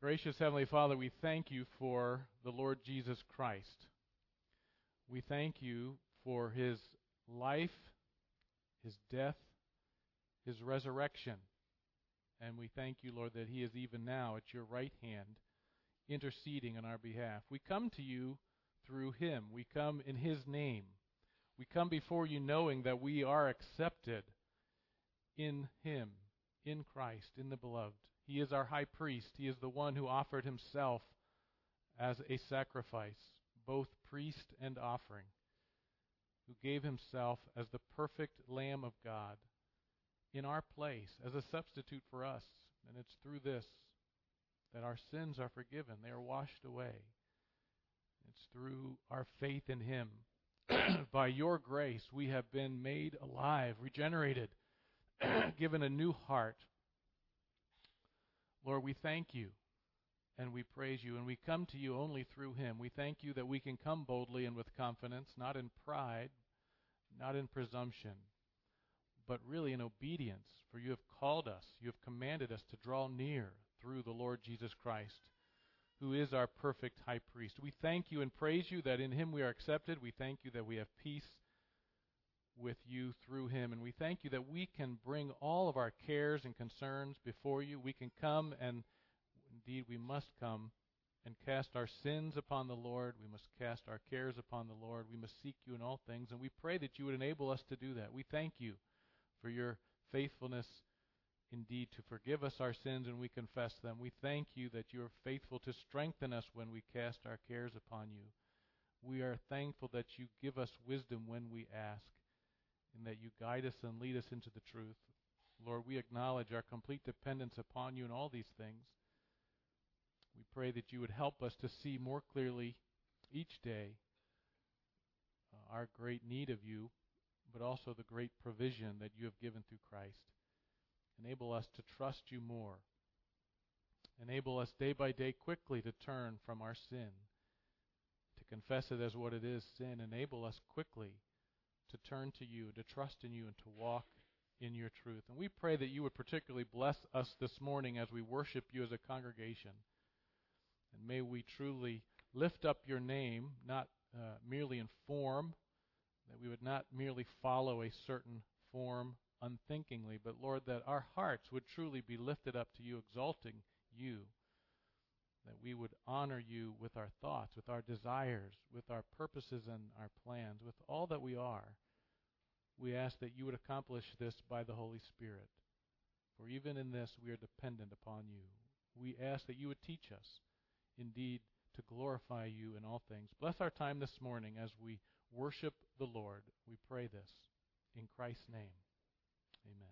Gracious Heavenly Father, we thank you for the Lord Jesus Christ. We thank you for his life, his death, his resurrection. And we thank you, Lord, that he is even now at your right hand interceding on our behalf. We come to you through him. We come in his name. We come before you knowing that we are accepted in him, in Christ, in the beloved. He is our high priest. He is the one who offered himself as a sacrifice, both priest and offering, who gave himself as the perfect Lamb of God in our place as a substitute for us. And it's through this that our sins are forgiven. They are washed away. It's through our faith in him. By your grace, we have been made alive, regenerated, given a new heart. Lord, we thank you and we praise you, and we come to you only through him. We thank you that we can come boldly and with confidence, not in pride, not in presumption, but really in obedience, for you have called us, you have commanded us to draw near through the Lord Jesus Christ, who is our perfect high priest. We thank you and praise you that in him we are accepted. We thank you that we have peace with you through him. And we thank you that we can bring all of our cares and concerns before you. We can come, and indeed we must come and cast our sins upon the Lord. We must cast our cares upon the Lord. We must seek you in all things. And we pray that you would enable us to do that. We thank you for your faithfulness indeed to forgive us our sins when we confess them. We thank you that you are faithful to strengthen us when we cast our cares upon you. We are thankful that you give us wisdom when we ask, and that you guide us and lead us into the truth. Lord, we acknowledge our complete dependence upon you in all these things. We pray that you would help us to see more clearly each day our great need of you, but also the great provision that you have given through Christ. Enable us to trust you more. Enable us day by day quickly to turn from our sin, to confess it as what it is, sin. Enable us quickly to turn to you, to trust in you, and to walk in your truth. And we pray that you would particularly bless us this morning as we worship you as a congregation. And may we truly lift up your name, not merely in form, that we would not merely follow a certain form unthinkingly, but Lord, that our hearts would truly be lifted up to you, exalting you, that we would honor you with our thoughts, with our desires, with our purposes and our plans, with all that we are. We ask that you would accomplish this by the Holy Spirit, for even in this we are dependent upon you. We ask that you would teach us, indeed, to glorify you in all things. Bless our time this morning as we worship the Lord. We pray this in Christ's name. Amen.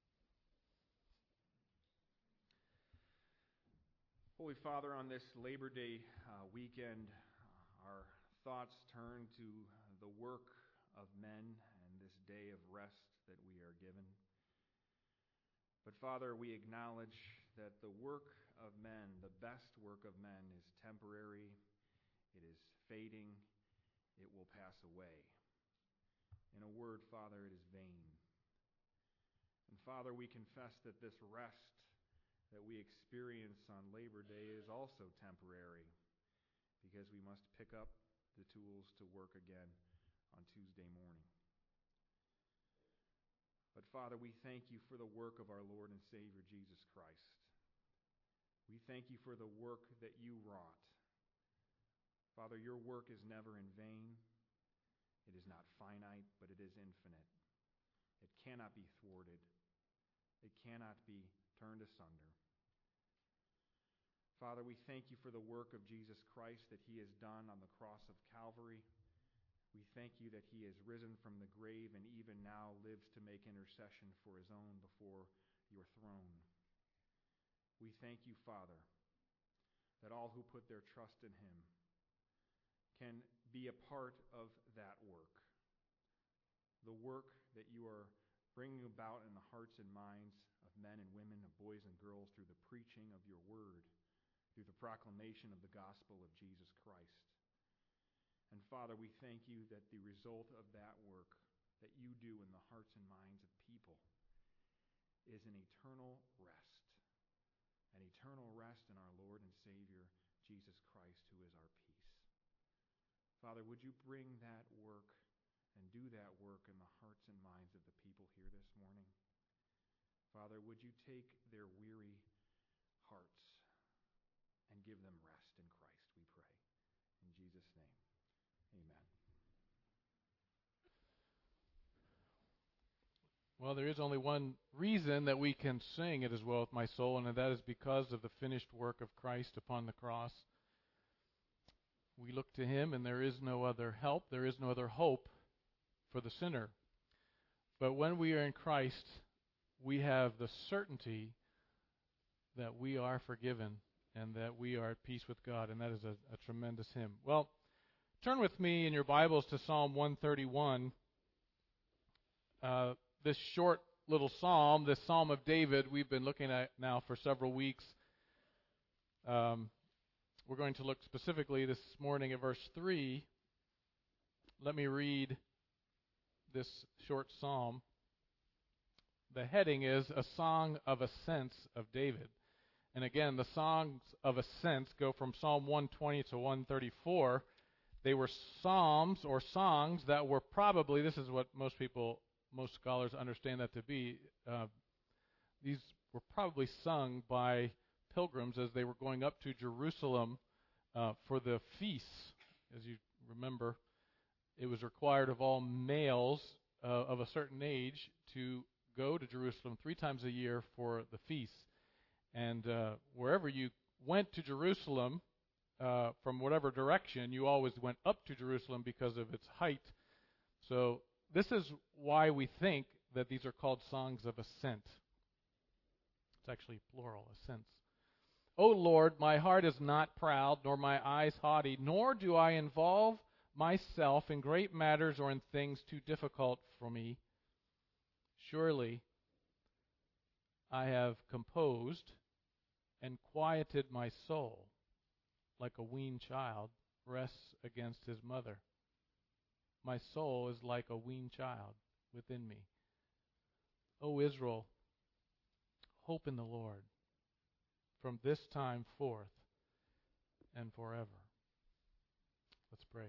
Holy Father, on this Labor Day weekend, our thoughts turn to the work of men and this day of rest that we are given. But Father, we acknowledge that the work of men, the best work of men, is temporary, it is fading, it will pass away. In a word, Father, it is vain. And Father, we confess that this rest that we experience on Labor Day is also temporary, because we must pick up the tools to work again on Tuesday morning. But Father, we thank you for the work of our Lord and Savior Jesus Christ. We thank you for the work that you wrought. Father, your work is never in vain. It is not finite, but it is infinite. It cannot be thwarted. It cannot be turned asunder. Father, we thank you for the work of Jesus Christ that he has done on the cross of Calvary. We thank you that he has risen from the grave and even now lives to make intercession for his own before your throne. We thank you, Father, that all who put their trust in him can be a part of that work. The work that you are bringing about in the hearts and minds of men and women, of boys and girls, through the preaching of your word, through the proclamation of the gospel of Jesus Christ. And Father, we thank you that the result of that work that you do in the hearts and minds of people is an eternal rest trust in our Lord and Savior, Jesus Christ, who is our peace. Father, would you bring that work and do that work in the hearts and minds of the people here this morning? Father, would you take their weary hearts and give them rest in Christ, we pray. In Jesus' name, amen. Well, there is only one reason that we can sing "It Is Well With My Soul," and that is because of the finished work of Christ upon the cross. We look to Him, and there is no other help, there is no other hope for the sinner. But when we are in Christ, we have the certainty that we are forgiven and that we are at peace with God, and that is a tremendous hymn. Well, turn with me in your Bibles to Psalm 131. This short little psalm, this Psalm of David, we've been looking at now for several weeks. We're going to look specifically this morning at verse 3. Let me read this short psalm. The heading is A Song of Ascents of David. And again, the songs of ascents go from Psalm 120 to 134. They were psalms or songs that were probably, this is what most scholars understand that to be, these were probably sung by pilgrims as they were going up to Jerusalem for the feasts. As you remember, it was required of all males of a certain age to go to Jerusalem 3 times a year for the feasts. And wherever you went to Jerusalem, from whatever direction, you always went up to Jerusalem because of its height. So this is why we think that these are called songs of ascent. It's actually plural, ascents. O Lord, my heart is not proud, nor my eyes haughty, nor do I involve myself in great matters or in things too difficult for me. Surely I have composed and quieted my soul, like a weaned child rests against his mother. My soul is like a weaned child within me. O Israel, hope in the Lord from this time forth and forever. Let's pray.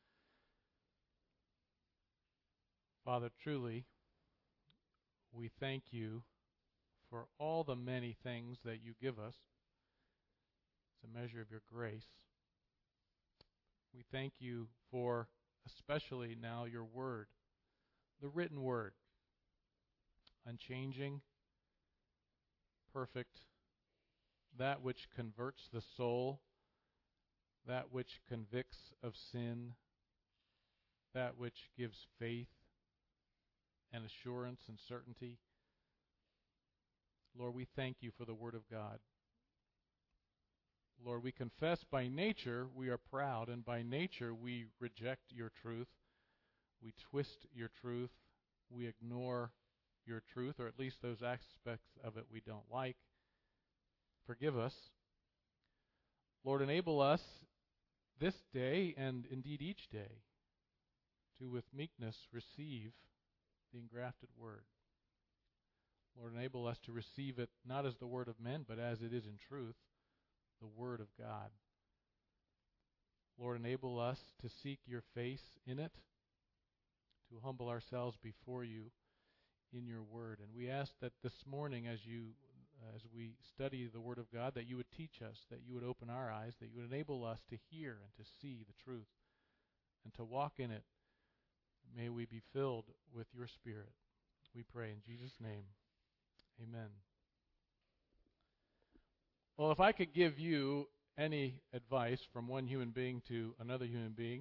Father, truly, we thank you for all the many things that you give us. It's a measure of your grace. We thank you for especially now your word, the written word, unchanging, perfect, that which converts the soul, that which convicts of sin, that which gives faith and assurance and certainty. Lord, we thank you for the Word of God. Lord, we confess by nature we are proud, and by nature we reject your truth. We twist your truth. We ignore your truth, or at least those aspects of it we don't like. Forgive us. Lord, enable us this day, and indeed each day, to with meekness receive the engrafted Word. Lord, enable us to receive it not as the word of men, but as it is in truth, the Word of God. Lord, enable us to seek your face in it, to humble ourselves before you in your Word. And we ask that this morning as we study the Word of God, that you would teach us, that you would open our eyes, that you would enable us to hear and to see the truth and to walk in it. May we be filled with your Spirit. We pray in Jesus' name. Amen. Well, if I could give you any advice from one human being to another human being,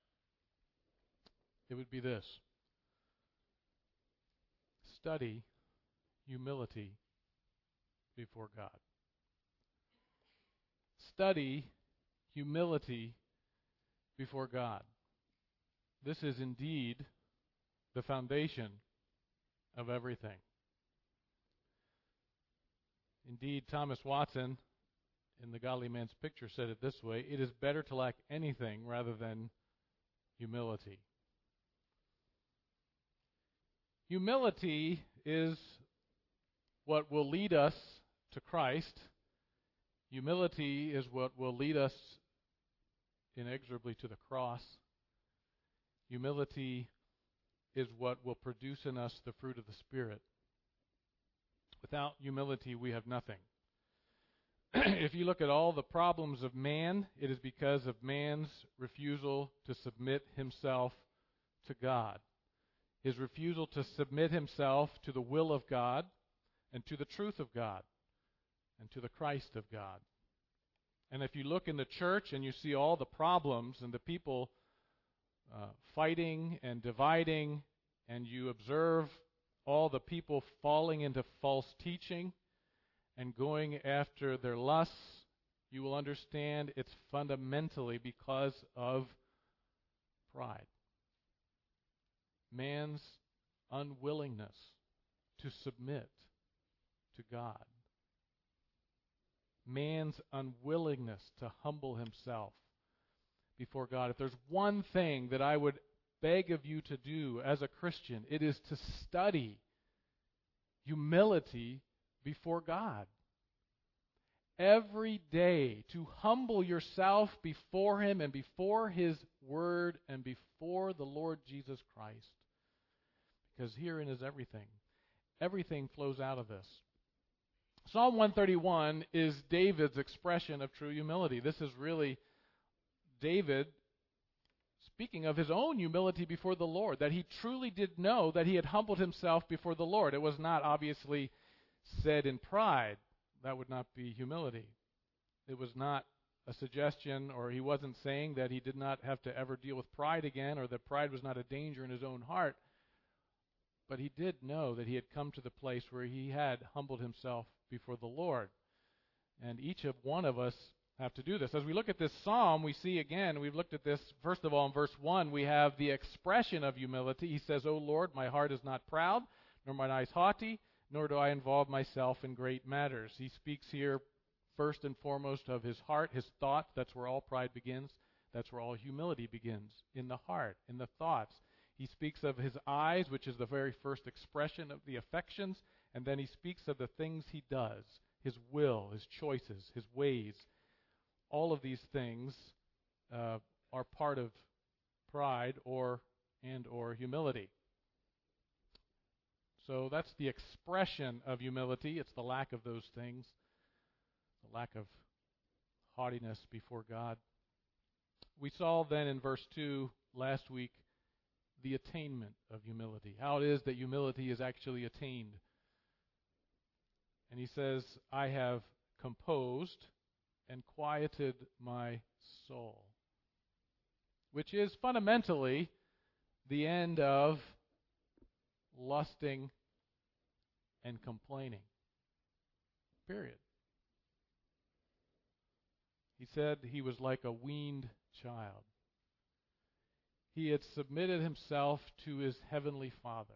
it would be this. Study humility before God. Study humility before God. This is indeed the foundation of everything. Indeed, Thomas Watson, in The Godly Man's Picture, said it this way: it is better to lack anything rather than humility. Humility is what will lead us to Christ. Humility is what will lead us inexorably to the cross. Humility is what will produce in us the fruit of the Spirit. Without humility, we have nothing. If you look at all the problems of man, it is because of man's refusal to submit himself to God. His refusal to submit himself to the will of God and to the truth of God and to the Christ of God. And if you look in the church and you see all the problems and the people fighting and dividing, and you observe all the people falling into false teaching and going after their lusts, you will understand it's fundamentally because of pride. Man's unwillingness to submit to God. Man's unwillingness to humble himself before God. If there's one thing that I would beg of you to do as a Christian, it is to study humility before God. Every day, to humble yourself before Him and before His Word and before the Lord Jesus Christ. Because herein is everything. Everything flows out of this. Psalm 131 is David's expression of true humility. This is really David speaking of his own humility before the Lord, that he truly did know that he had humbled himself before the Lord. It was not obviously said in pride. That would not be humility. It was not a suggestion, or he wasn't saying that he did not have to ever deal with pride again, or that pride was not a danger in his own heart. But he did know that he had come to the place where he had humbled himself before the Lord. And each of one of us have to do this. As we look at this psalm, we see again, we've looked at this, first of all, in verse 1, we have the expression of humility. He says, O Lord, my heart is not proud, nor mine eyes haughty, nor do I involve myself in great matters. He speaks here first and foremost of his heart, his thoughts. That's where all pride begins. That's where all humility begins, in the heart, in the thoughts. He speaks of his eyes, which is the very first expression of the affections, and then he speaks of the things he does, his will, his choices, his ways. All of these things are part of pride or humility. So that's the expression of humility. It's the lack of those things, the lack of haughtiness before God. We saw then in verse 2 last week the attainment of humility, how it is that humility is actually attained. And he says, I have composed and quieted my soul, which is fundamentally the end of lusting and complaining. Period. He said he was like a weaned child. He had submitted himself to his heavenly Father.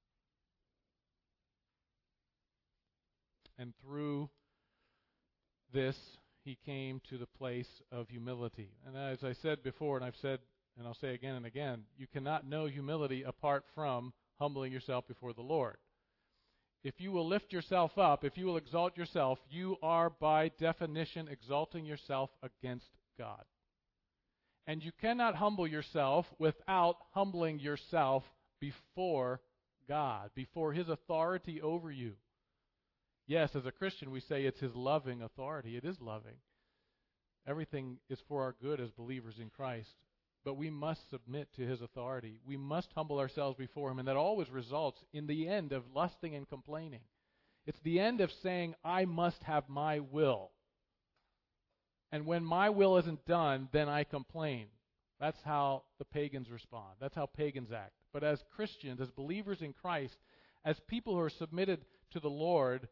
And through this, he came to the place of humility. And as I said before, and I've said, and I'll say again and again, you cannot know humility apart from humbling yourself before the Lord. If you will lift yourself up, if you will exalt yourself, you are by definition exalting yourself against God. And you cannot humble yourself without humbling yourself before God, before His authority over you. Yes, as a Christian, we say it's His loving authority. It is loving. Everything is for our good as believers in Christ. But we must submit to His authority. We must humble ourselves before Him, and that always results in the end of lusting and complaining. It's the end of saying, I must have my will. And when my will isn't done, then I complain. That's how the pagans respond. That's how pagans act. But as Christians, as believers in Christ, as people who are submitted to the Lord,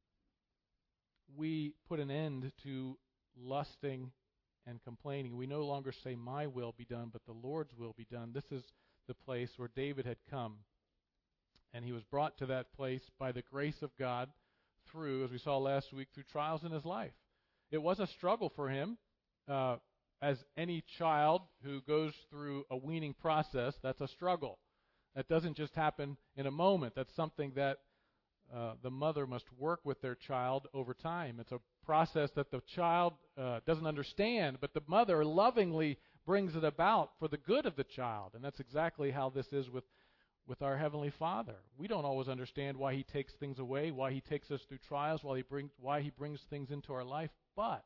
we put an end to lusting and complaining. We no longer say, my will be done, but the Lord's will be done. This is the place where David had come. And he was brought to that place by the grace of God through, as we saw last week, through trials in his life. It was a struggle for him. As any child who goes through a weaning process, that's a struggle. That doesn't just happen in a moment. That's something that the mother must work with their child over time. It's a process that the child doesn't understand, but the mother lovingly brings it about for the good of the child. And that's exactly how this is with our Heavenly Father. We don't always understand why He takes things away, why He takes us through trials, why He brings things into our life, but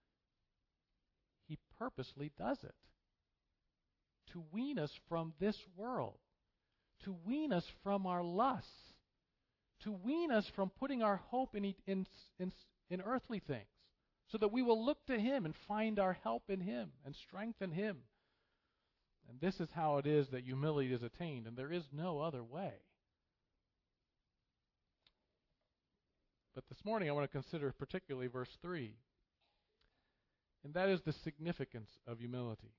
He purposely does it to wean us from this world, to wean us from our lusts, to wean us from putting our hope in earthly things, so that we will look to Him and find our help in Him and strength in Him. And this is how it is that humility is attained, and there is no other way. But this morning I want to consider particularly verse 3, and that is the significance of humility.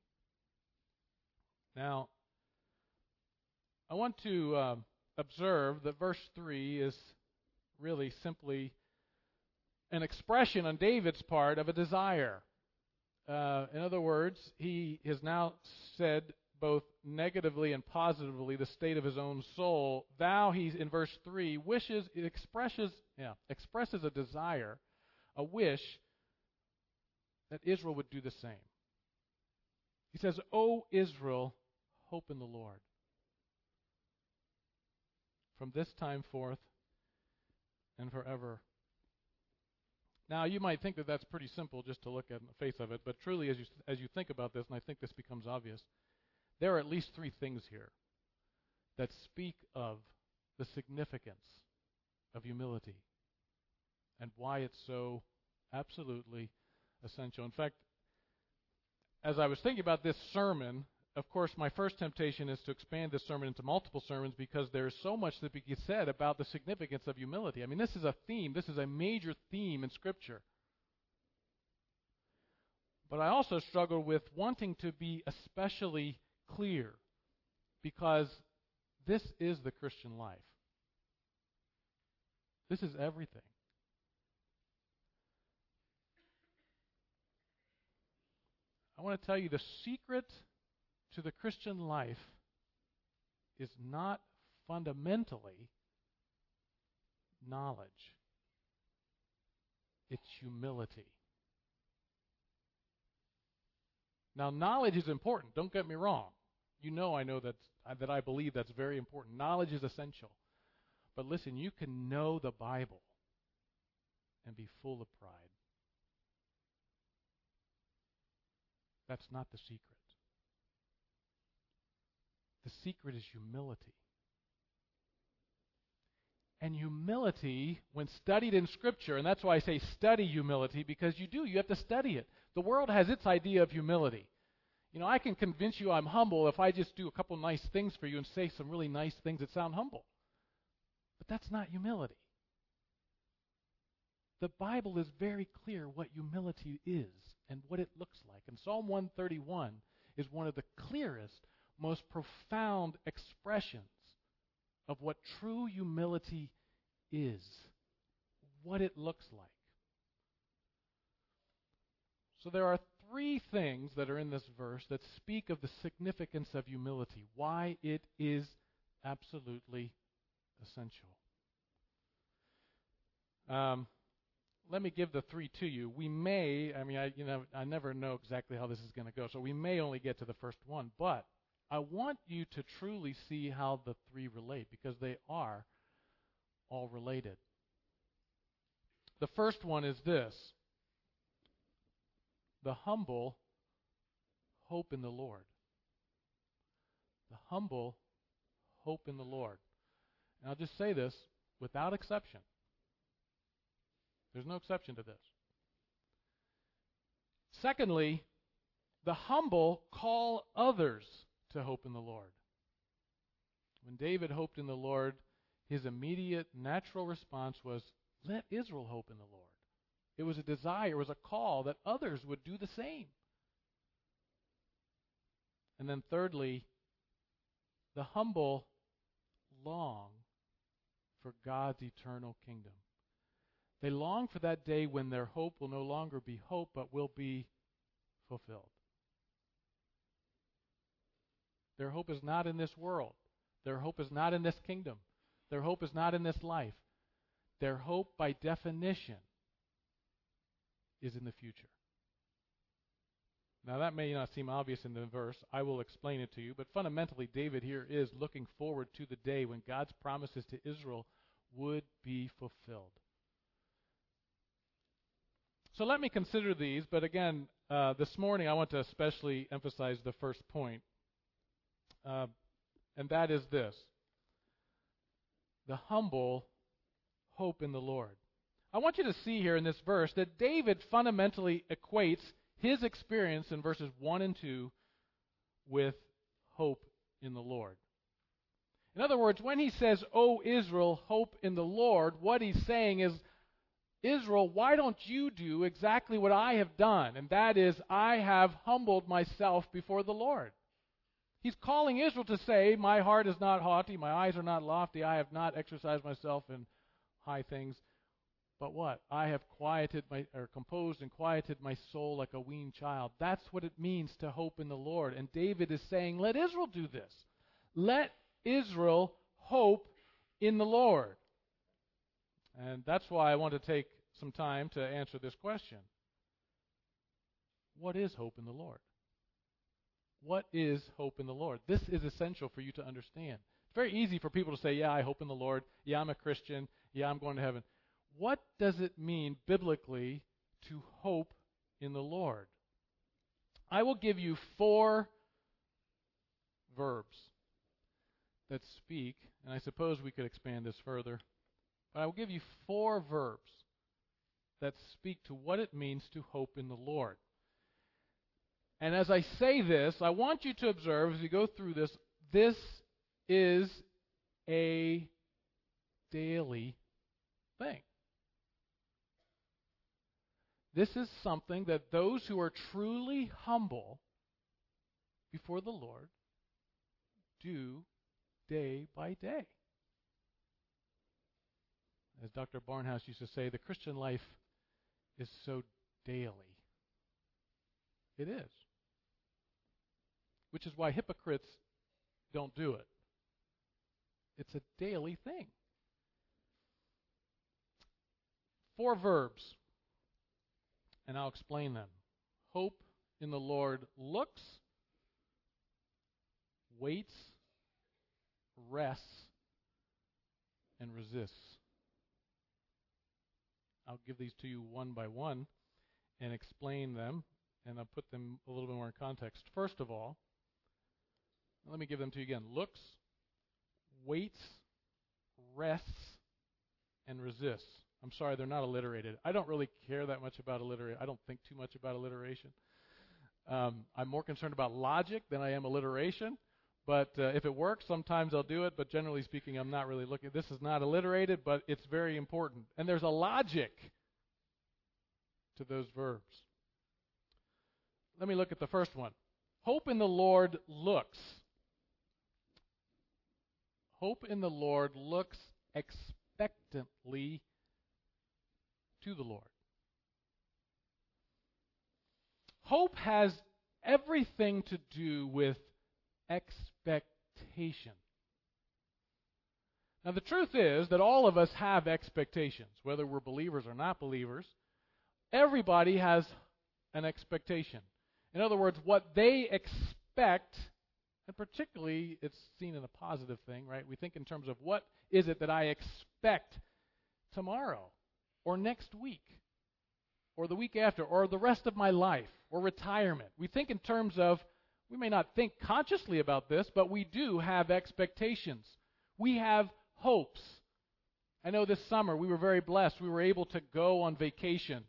Now, I want to observe that verse 3 is really simply an expression on David's part of a desire. In other words, he has now said both negatively and positively the state of his own soul. Thou, he's in verse 3, expresses a desire, a wish that Israel would do the same. He says, O Israel, hope in the Lord. From this time forth and forever. Now, you might think that that's pretty simple just to look at the face of it, but truly, as you think about this, and I think this becomes obvious, there are at least three things here that speak of the significance of humility and why it's so absolutely essential. In fact, as I was thinking about this sermon, of course, my first temptation is to expand this sermon into multiple sermons because there's so much that can be said about the significance of humility. I mean, this is a theme. This is a major theme in Scripture. But I also struggle with wanting to be especially clear because this is the Christian life. This is everything. I want to tell you the secret to the Christian life is not fundamentally knowledge. It's humility. Now, knowledge is important. Don't get me wrong. I know that I believe that's very important. Knowledge is essential. But listen, you can know the Bible and be full of pride. That's not the secret. The secret is humility. And humility, when studied in Scripture, and that's why I say study humility, because you have to study it. The world has its idea of humility. I can convince you I'm humble if I just do a couple nice things for you and say some really nice things that sound humble. But that's not humility. The Bible is very clear what humility is and what it looks like. And Psalm 131 is one of the clearest, most profound expressions of what true humility is, what it looks like. So there are three things that are in this verse that speak of the significance of humility, why it is absolutely essential. Let me give the three to you. I never know exactly how this is going to go, so we may only get to the first one, but I want you to truly see how the three relate, because they are all related. The first one is this: the humble hope in the Lord. The humble hope in the Lord. And I'll just say this without exception. There's no exception to this. Secondly, the humble call others to hope in the Lord. When David hoped in the Lord, his immediate natural response was, let Israel hope in the Lord. It was a desire, it was a call that others would do the same. And then thirdly, the humble long for God's eternal kingdom. They long for that day when their hope will no longer be hope, but will be fulfilled. Their hope is not in this world. Their hope is not in this kingdom. Their hope is not in this life. their hope, by definition, is in the future. Now, that may not seem obvious in the verse. I will explain it to you. But fundamentally, David here is looking forward to the day when God's promises to Israel would be fulfilled. So let me consider these. But again, this morning I want to especially emphasize the first point. And that is this: the humble hope in the Lord. I want you to see here in this verse that David fundamentally equates his experience in verses 1 and 2 with hope in the Lord. In other words, when he says, "O Israel, hope in the Lord," what he's saying is, Israel, why don't you do exactly what I have done? And that is, I have humbled myself before the Lord. He's calling Israel to say, my heart is not haughty, my eyes are not lofty, I have not exercised myself in high things. But what? I have composed and quieted my soul like a weaned child. That's what it means to hope in the Lord. And David is saying, let Israel do this. Let Israel hope in the Lord. And that's why I want to take some time to answer this question. What is hope in the Lord? What is hope in the Lord? This is essential for you to understand. It's very easy for people to say, yeah, I hope in the Lord. Yeah, I'm a Christian. Yeah, I'm going to heaven. What does it mean biblically to hope in the Lord? I will give you 4 verbs that speak, and I suppose we could expand this further, but I will give you 4 verbs that speak to what it means to hope in the Lord. And as I say this, I want you to observe as we go through this, this is a daily thing. This is something that those who are truly humble before the Lord do day by day. As Dr. Barnhouse used to say, the Christian life is so daily. It is. Which is why hypocrites don't do it. It's a daily thing. 4 verbs, and I'll explain them. Hope in the Lord looks, waits, rests, and resists. I'll give these to you one by one and explain them, and I'll put them a little bit more in context. First of all, let me give them to you again. Looks, waits, rests, and resists. I'm sorry, they're not alliterated. I don't really care that much about alliteration. I don't think too much about alliteration. I'm more concerned about logic than I am alliteration. But if it works, sometimes I'll do it. But generally speaking, I'm not really looking. This is not alliterated, but it's very important. And there's a logic to those verbs. Let me look at the first one. Hope in the Lord looks. Hope in the Lord looks expectantly to the Lord. Hope has everything to do with expectation. Now, the truth is that all of us have expectations, whether we're believers or not believers. Everybody has an expectation. In other words, what they expect, and particularly it's seen in a positive thing, right? We think in terms of what is it that I expect tomorrow or next week or the week after or the rest of my life or retirement. We think in terms of, we may not think consciously about this, but we do have expectations. We have hopes. I know this summer we were very blessed. We were able to go on vacation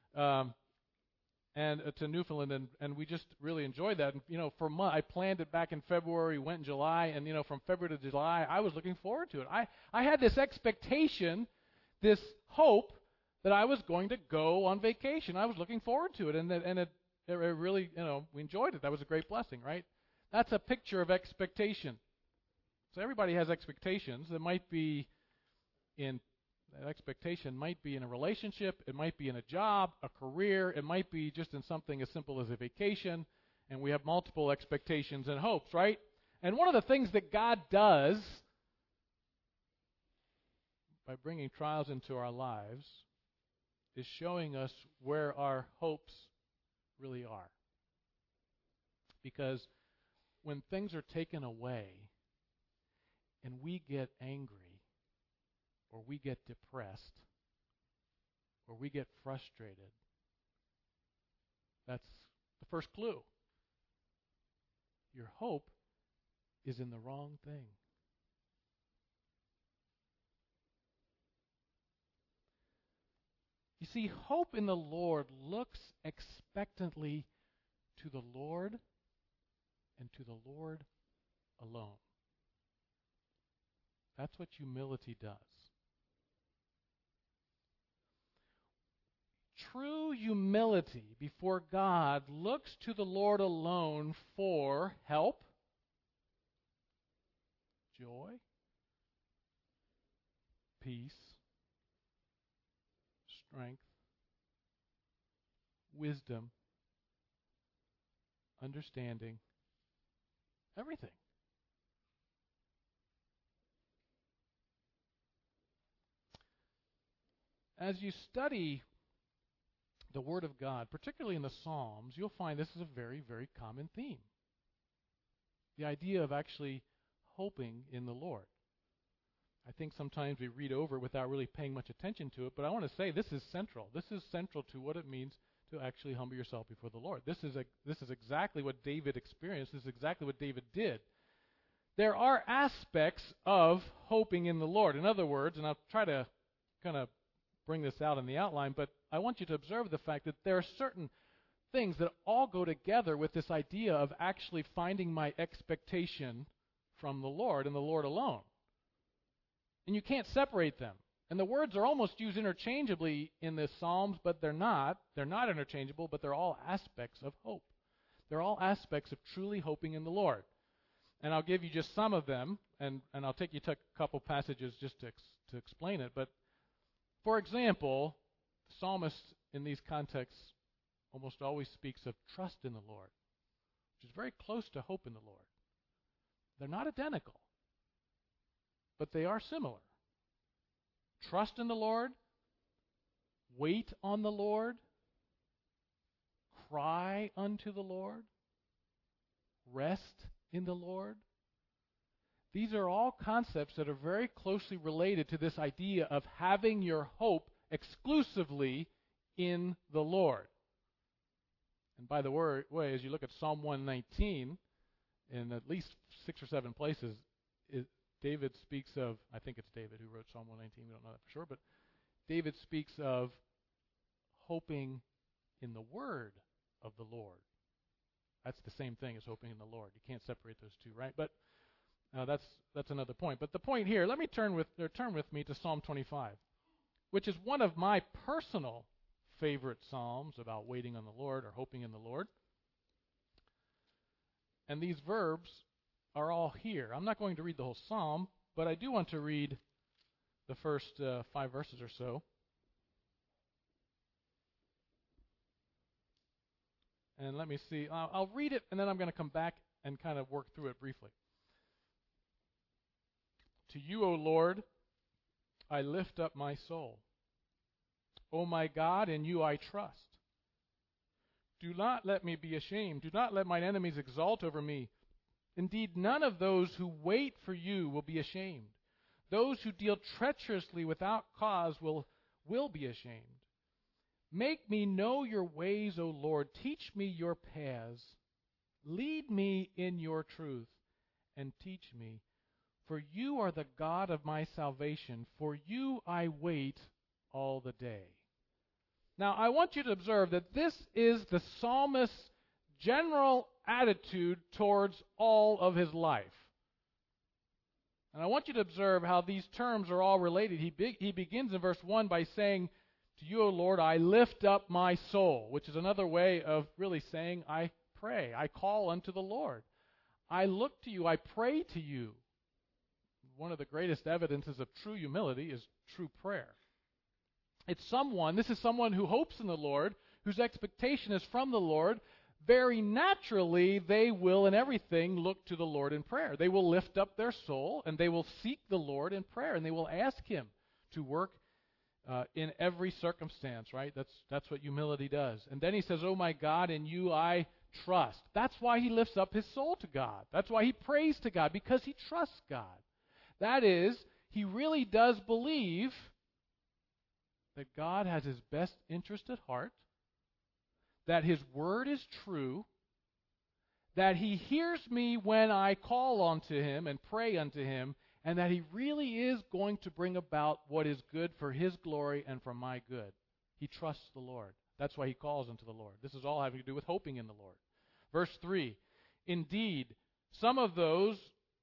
and to Newfoundland, and we just really enjoyed that. And, for a month, I planned it back in February, went in July, and, from February to July, I was looking forward to it. I had this expectation, this hope that I was going to go on vacation. I was looking forward to it, and it really, we enjoyed it. That was a great blessing, right? That's a picture of expectation. So everybody has expectations. That expectation might be in a relationship, it might be in a job, a career, it might be just in something as simple as a vacation, and we have multiple expectations and hopes, right? And one of the things that God does, by bringing trials into our lives, is showing us where our hopes really are. Because when things are taken away and we get angry or we get depressed or we get frustrated, that's the first clue. Your hope is in the wrong thing. You see, hope in the Lord looks expectantly to the Lord and to the Lord alone. That's what humility does. True humility before God looks to the Lord alone for help, joy, peace, strength, wisdom, understanding, everything. As you study the Word of God, particularly in the Psalms, you'll find this is a very, very common theme. The idea of actually hoping in the Lord. I think sometimes we read over without really paying much attention to it, but I want to say this is central. This is central to what it means to actually humble yourself before the Lord. This is exactly what David experienced. This is exactly what David did. There are aspects of hoping in the Lord. In other words, and I'll try to kind of bring this out in the outline, but I want you to observe the fact that there are certain things that all go together with this idea of actually finding my expectation from the Lord and the Lord alone. And you can't separate them. And the words are almost used interchangeably in the Psalms, but they're not. They're not interchangeable, but they're all aspects of hope. They're all aspects of truly hoping in the Lord. And I'll give you just some of them, and I'll take you to a couple passages just to explain it. But, for example, the psalmist in these contexts almost always speaks of trust in the Lord, which is very close to hope in the Lord. They're not identical, but they are similar. Trust in the Lord, wait on the Lord, cry unto the Lord, rest in the Lord. These are all concepts that are very closely related to this idea of having your hope exclusively in the Lord. And by the way, as you look at Psalm 119, in at least 6 or 7 places, David speaks of, I think it's David who wrote Psalm 119, we don't know that for sure, but David speaks of hoping in the word of the Lord. That's the same thing as hoping in the Lord. You can't separate those two, right? But that's another point. But the point here, turn with me to Psalm 25, which is one of my personal favorite psalms about waiting on the Lord or hoping in the Lord. And these verbs are all here. I'm not going to read the whole psalm, but I do want to read the first 5 verses or so. And let me see. I'll read it, and then I'm going to come back and kind of work through it briefly. To you, O Lord, I lift up my soul. O my God, in you I trust. Do not let me be ashamed. Do not let mine enemies exult over me. Indeed, none of those who wait for you will be ashamed. Those who deal treacherously without cause will be ashamed. Make me know your ways, O Lord. Teach me your paths. Lead me in your truth and teach me. For you are the God of my salvation. For you I wait all the day. Now, I want you to observe that this is the psalmist's general attitude towards all of his life. And I want you to observe how these terms are all related. He begins in verse 1 by saying, to you, O Lord, I lift up my soul, which is another way of really saying, I pray, I call unto the Lord. I look to you, I pray to you. One of the greatest evidences of true humility is true prayer. This is someone who hopes in the Lord, whose expectation is from the Lord. Very naturally, they will in everything look to the Lord in prayer. They will lift up their soul, and they will seek the Lord in prayer, and they will ask Him to work in every circumstance, right? That's what humility does. And then he says, oh my God, in you I trust. That's why he lifts up his soul to God. That's why he prays to God, because he trusts God. That is, he really does believe that God has his best interest at heart, that his word is true, that he hears me when I call unto him and pray unto him, and that he really is going to bring about what is good for his glory and for my good. He trusts the Lord. That's why he calls unto the Lord. This is all having to do with hoping in the Lord. Verse 3, indeed, none of those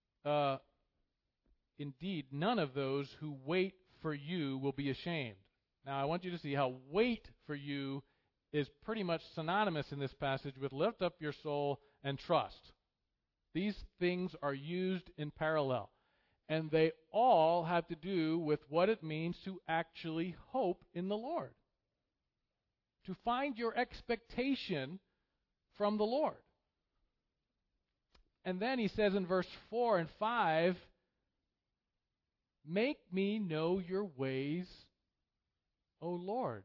who wait for you will be ashamed. Now, I want you to see how wait for you is pretty much synonymous in this passage with lift up your soul and trust. These things are used in parallel. And they all have to do with what it means to actually hope in the Lord. To find your expectation from the Lord. And then he says in verse 4 and 5, make me know your ways, O Lord.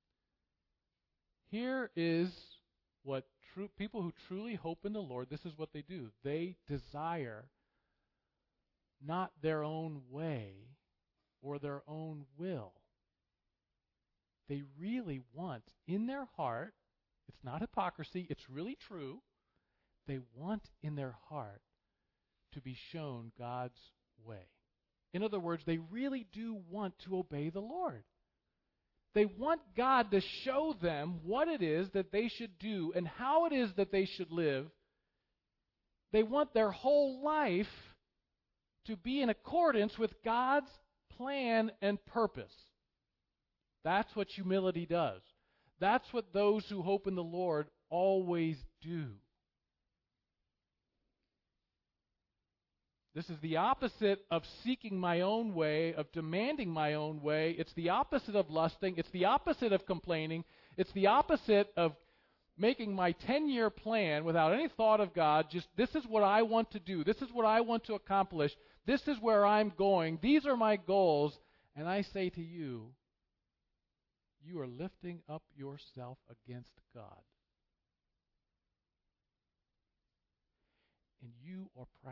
Here is what people who truly hope in the Lord, this is what they do. They desire not their own way or their own will. They really want in their heart, it's not hypocrisy, it's really true, they want in their heart to be shown God's way. In other words, they really do want to obey the Lord. They want God to show them what it is that they should do and how it is that they should live. They want their whole life to be in accordance with God's plan and purpose. That's what humility does. That's what those who hope in the Lord always do. This is the opposite of seeking my own way, of demanding my own way. It's the opposite of lusting. It's the opposite of complaining. It's the opposite of making my 10-year plan without any thought of God. Just, this is what I want to do. This is what I want to accomplish. This is where I'm going. These are my goals. And I say to you, you are lifting up yourself against God. And you are proud.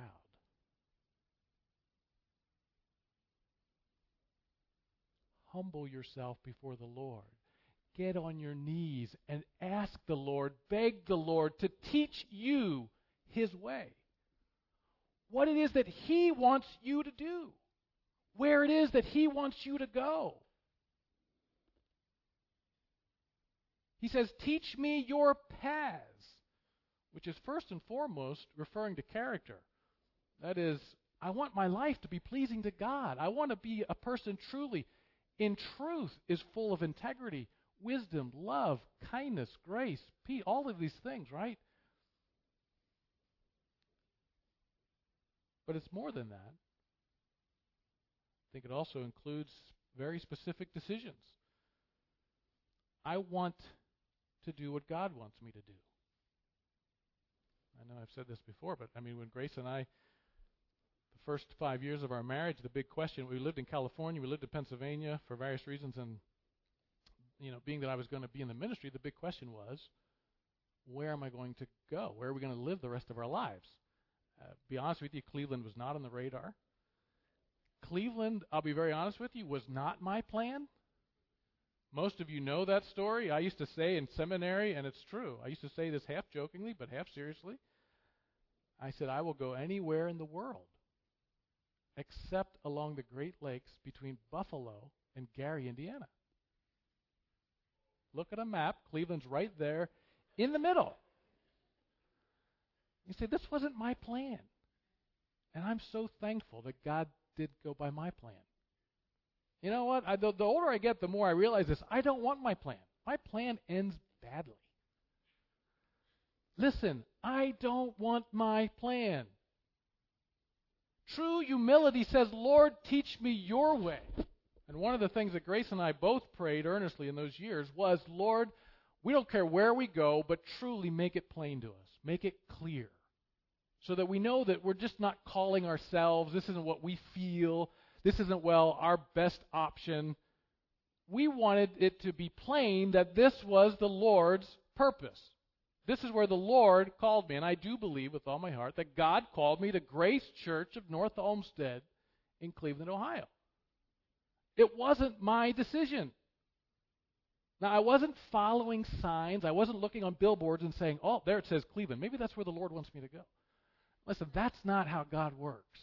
Humble yourself before the Lord. Get on your knees and ask the Lord, beg the Lord to teach you His way. What it is that He wants you to do. Where it is that He wants you to go. He says, teach me your paths, which is first and foremost referring to character. That is, I want my life to be pleasing to God. I want to be a person truly, in truth, is full of integrity, wisdom, love, kindness, grace, peace, all of these things, right? But it's more than that. I think it also includes very specific decisions. I want to do what God wants me to do. I know I've said this before, but I mean, when Grace and I, the first 5 years of our marriage, the big question, we lived in California, we lived in Pennsylvania for various reasons, and, you know, being that I was going to be in the ministry, the big question was, where am I going to go? Where are we going to live the rest of our lives? Be honest with you, Cleveland was not on the radar. Cleveland, I'll be very honest with you, was not my plan. Most of you know that story. I used to say in seminary, and it's true, I used to say this half jokingly, but half seriously. I said, I will go anywhere in the world except along the Great Lakes between Buffalo and Gary, Indiana. Look at a map. Cleveland's right there in the middle. You say, this wasn't my plan. And I'm so thankful that God did go by my plan. You know what? The older I get, the more I realize this. I don't want my plan. My plan ends badly. Listen, I don't want my plan. True humility says, Lord, teach me your way. And one of the things that Grace and I both prayed earnestly in those years was, Lord, we don't care where we go, but truly make it plain to us. Make it clear. So that we know that we're just not calling ourselves. This isn't what we feel. this isn't, well, our best option. We wanted it to be plain that this was the Lord's purpose. This is where the Lord called me, and I do believe with all my heart that God called me to Grace Church of North Olmsted in Cleveland, Ohio. It wasn't my decision. Now, I wasn't following signs. I wasn't looking on billboards and saying, oh, there it says Cleveland. Maybe that's where the Lord wants me to go. Listen, that's not how God works.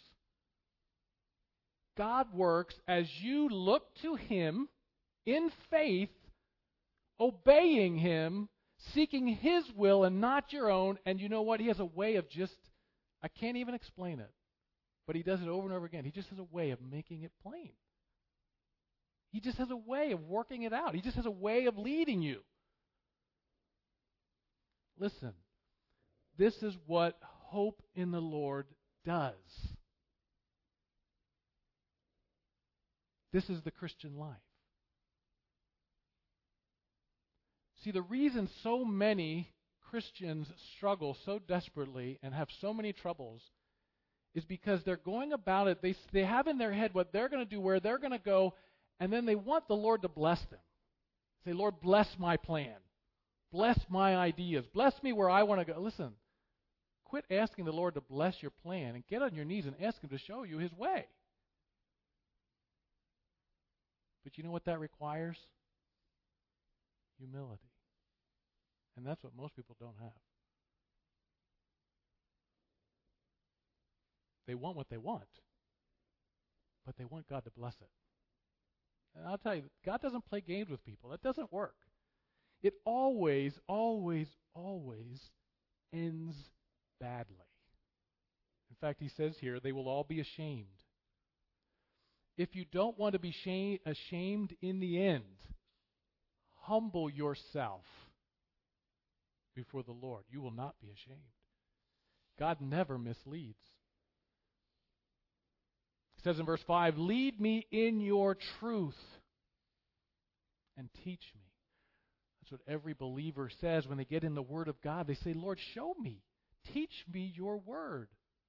God works as you look to Him in faith, obeying Him, seeking His will and not your own. And you know what? He has a way of just, I can't even explain it, but He does it over and over again. He just has a way of making it plain. He just has a way of working it out. He just has a way of leading you. Listen, this is what hope in the Lord does. This is the Christian life. See, the reason so many Christians struggle so desperately and have so many troubles is because they're going about it. They have in their head what they're going to do, where they're going to go, and then they want the Lord to bless them. Say, Lord, bless my plan. Bless my ideas. Bless me where I want to go. Listen, quit asking the Lord to bless your plan and get on your knees and ask Him to show you His way. But you know what that requires? Humility. And that's what most people don't have. They want what they want, but they want God to bless it. And I'll tell you, God doesn't play games with people. That doesn't work. It always, always, always ends badly. In fact, He says here, they will all be ashamed. If you don't want to be ashamed in the end, humble yourself before the Lord. You will not be ashamed. God never misleads. It says in verse 5, lead me in your truth and teach me. That's what every believer says when they get in the Word of God. They say, Lord, show me. Teach me your Word.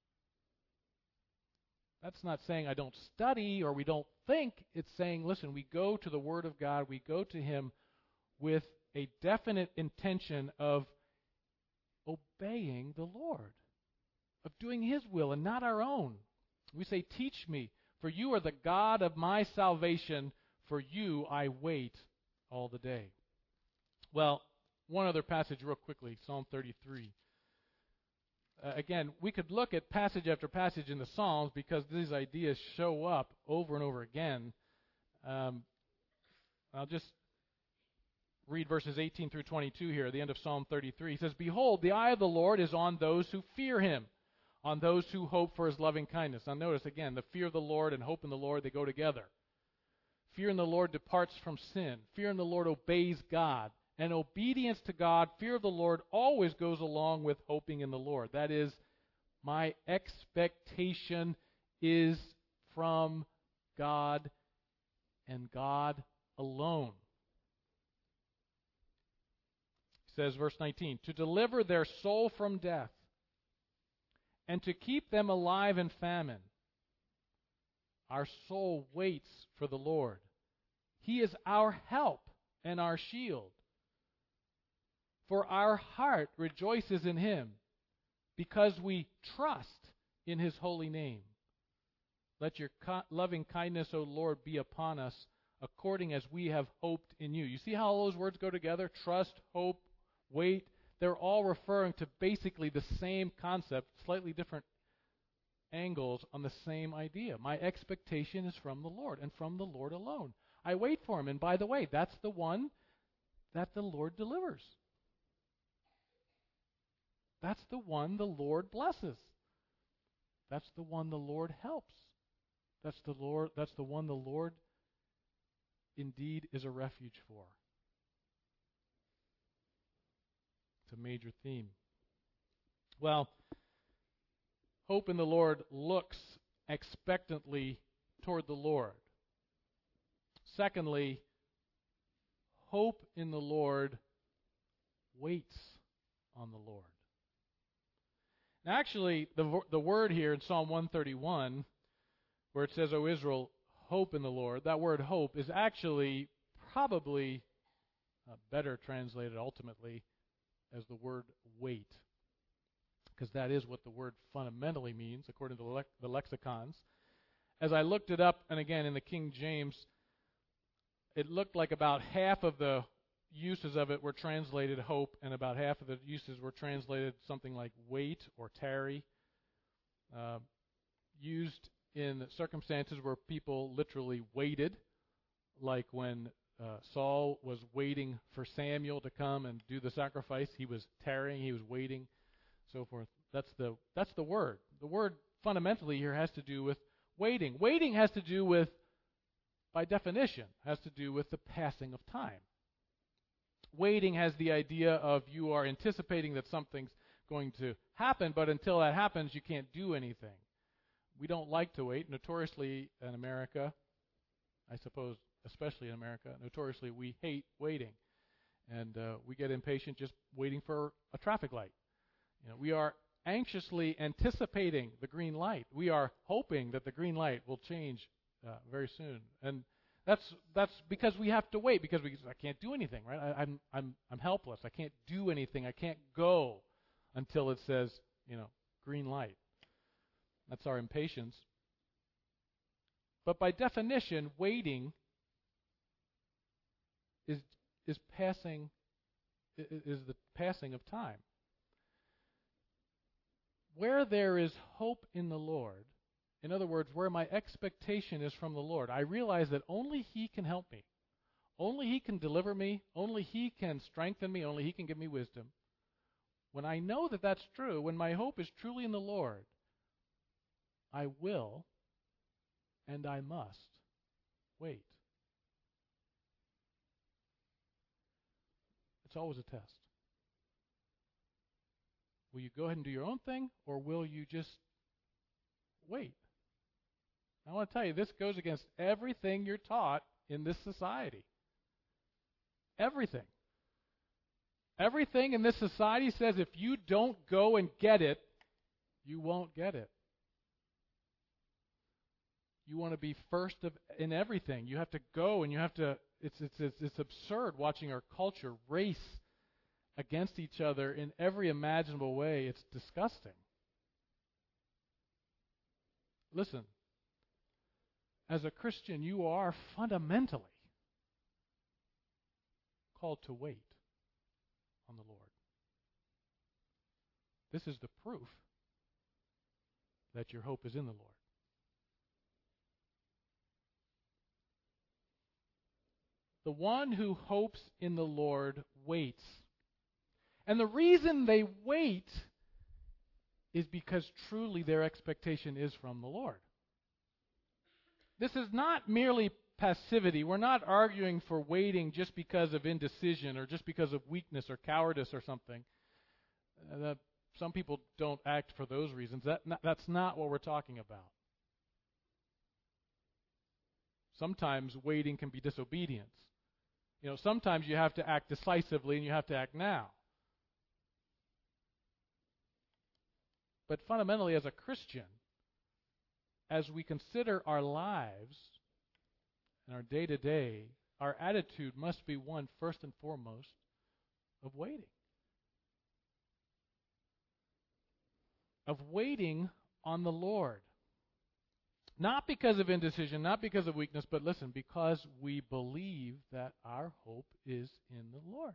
That's not saying I don't study or we don't think. It's saying, listen, we go to the Word of God. We go to Him with a definite intention of obeying the Lord, of doing His will and not our own. We say, teach me, for you are the God of my salvation. For you I wait all the day. Well, one other passage real quickly, Psalm 33. Again, we could look at passage after passage in the Psalms because these ideas show up over and over again. I'll just read verses 18 through 22 here at the end of Psalm 33. He says, behold, the eye of the Lord is on those who fear Him, on those who hope for His loving kindness. Now notice again, the fear of the Lord and hope in the Lord, they go together. Fear in the Lord departs from sin. Fear in the Lord obeys God. And obedience to God, fear of the Lord, always goes along with hoping in the Lord. That is, my expectation is from God and God alone. He says, verse 19, to deliver their soul from death and to keep them alive in famine. Our soul waits for the Lord. He is our help and our shield. For our heart rejoices in Him, because we trust in His holy name. Let your loving kindness, O Lord, be upon us, according as we have hoped in you. You see how all those words go together? Trust, hope, wait. They're all referring to basically the same concept, slightly different angles on the same idea. My expectation is from the Lord and from the Lord alone. I wait for Him. And by the way, that's the one that the Lord delivers. That's the one the Lord blesses. That's the one the Lord helps. That's the one the Lord indeed is a refuge for. It's a major theme. Well, hope in the Lord looks expectantly toward the Lord. Secondly, hope in the Lord waits on the Lord. Now, actually, the word here in Psalm 131, where it says, O Israel, hope in the Lord, that word hope is actually probably better translated ultimately as the word wait, because that is what the word fundamentally means according to the lexicons. As I looked it up, and again in the King James, it looked like about half of the uses of it were translated hope, and about half of the uses were translated something like wait or tarry, used in circumstances where people literally waited, like when Saul was waiting for Samuel to come and do the sacrifice. He was tarrying, he was waiting, so forth. That's the word. The word fundamentally here has to do with waiting. Waiting has to do with, by definition, has to do with the passing of time. Waiting has the idea of you are anticipating that something's going to happen, but until that happens, you can't do anything. We don't like to wait. Notoriously in America, I suppose especially in America, notoriously we hate waiting. And we get impatient just waiting for a traffic light. We are anxiously anticipating the green light. We are hoping that the green light will change very soon. And that's because we have to wait, because I can't do anything, right? I'm helpless. I can't do anything. I can't go until it says, green light. That's our impatience. But by definition, waiting is the passing of time. Where there is hope in the Lord, in other words, where my expectation is from the Lord, I realize that only He can help me. Only He can deliver me. Only He can strengthen me. Only He can give me wisdom. When I know that that's true, when my hope is truly in the Lord, I will and I must wait. It's always a test. Will you go ahead and do your own thing, or will you just wait? I want to tell you, this goes against everything you're taught in this society. Everything. Everything in this society says if you don't go and get it, you won't get it. You want to be first in everything. You have to go, and you have to. It's absurd watching our culture race against each other in every imaginable way. It's disgusting. Listen, as a Christian, you are fundamentally called to wait on the Lord. This is the proof that your hope is in the Lord. The one who hopes in the Lord waits. And the reason they wait is because truly their expectation is from the Lord. This is not merely passivity. We're not arguing for waiting just because of indecision or just because of weakness or cowardice or something. Some people don't act for those reasons. That's not what we're talking about. Sometimes waiting can be disobedience. Sometimes you have to act decisively and you have to act now. But fundamentally, as a Christian, as we consider our lives and our day-to-day, our attitude must be one, first and foremost, of waiting. Of waiting on the Lord. Not because of indecision, not because of weakness, but listen, because we believe that our hope is in the Lord.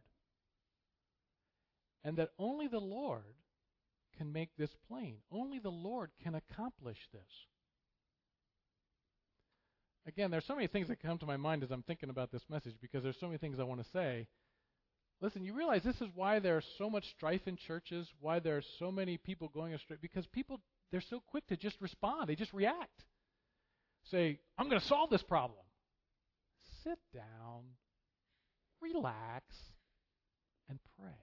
And that only the Lord can make this plain. Only the Lord can accomplish this. Again, there's so many things that come to my mind as I'm thinking about this message, because there's so many things I want to say. Listen, you realize this is why there's so much strife in churches, why there's so many people going astray, because people, they're so quick to just respond. They just react. Say, I'm going to solve this problem. Sit down, relax, and pray.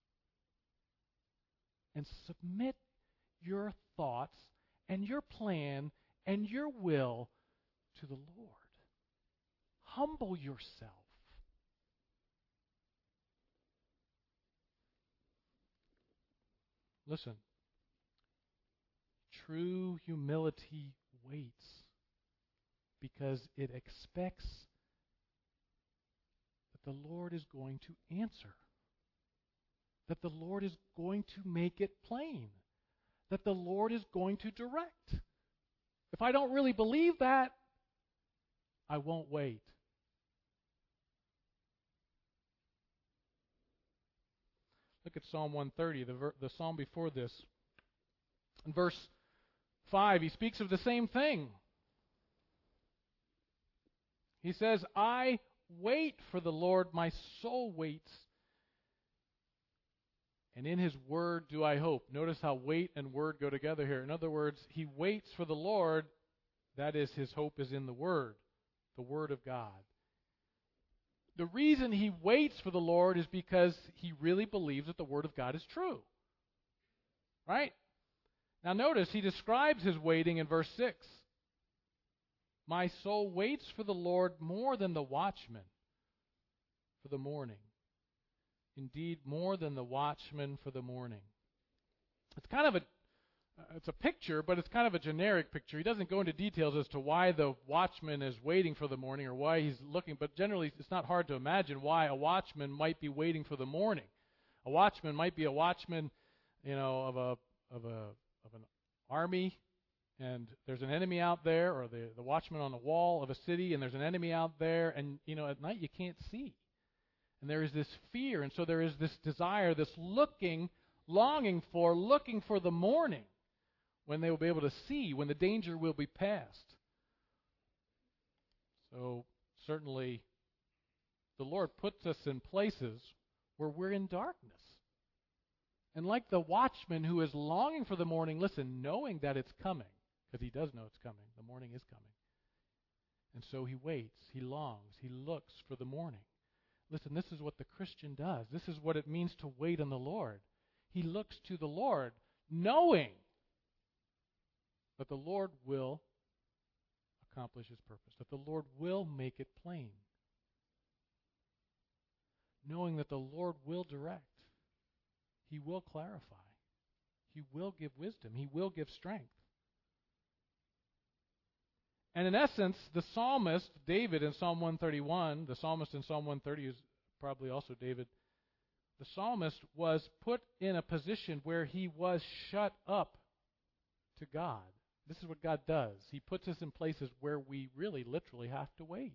And submit your thoughts and your plan and your will to the Lord. Humble yourself. Listen, true humility waits. because it expects that the Lord is going to answer, that the Lord is going to make it plain, that the Lord is going to direct. If I don't really believe that, I won't wait. Look at Psalm 130, the psalm before this. In verse 5, he speaks of the same thing. He says, I wait for the Lord, my soul waits, and in his word do I hope. Notice how wait and word go together here. In other words, he waits for the Lord, that is, his hope is in the word of God. The reason he waits for the Lord is because he really believes that the Word of God is true. Right? Now notice, he describes his waiting in verse 6. My soul waits for the Lord more than the watchman for the morning. Indeed, more than the watchman for the morning. It's kind of it's a picture, but it's kind of a generic picture. He doesn't go into details as to why the watchman is waiting for the morning or why he's looking, but generally it's not hard to imagine why a watchman might be waiting for the morning. A watchman might be a watchman, of an army, and there's an enemy out there, or the watchman on the wall of a city, and there's an enemy out there, and at night you can't see. And there is this fear, and so there is this desire, this looking for the morning, when they will be able to see, when the danger will be past. So certainly the Lord puts us in places where we're in darkness. And like the watchman who is longing for the morning, listen, knowing that it's coming, because he does know it's coming, the morning is coming. And so he waits, he longs, he looks for the morning. Listen, this is what the Christian does. This is what it means to wait on the Lord. He looks to the Lord, knowing that the Lord will accomplish his purpose, that the Lord will make it plain. Knowing that the Lord will direct, he will clarify, he will give wisdom, he will give strength. And in essence, the psalmist, David in Psalm 131, the psalmist in Psalm 130 is probably also David, the psalmist was put in a position where he was shut up to God. This is what God does. He puts us in places where we really literally have to wait.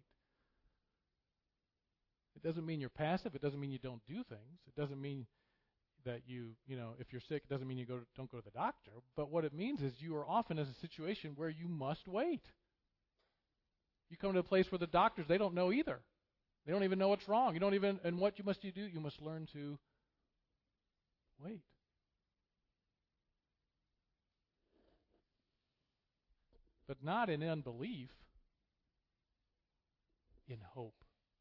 It doesn't mean you're passive. It doesn't mean you don't do things. It doesn't mean that if you're sick, it doesn't mean you don't go to the doctor. But what it means is you are often in a situation where you must wait. You come to a place where the doctors, they don't know either. They don't even know what's wrong. And what you must do? You must learn to wait. But not in unbelief, in hope.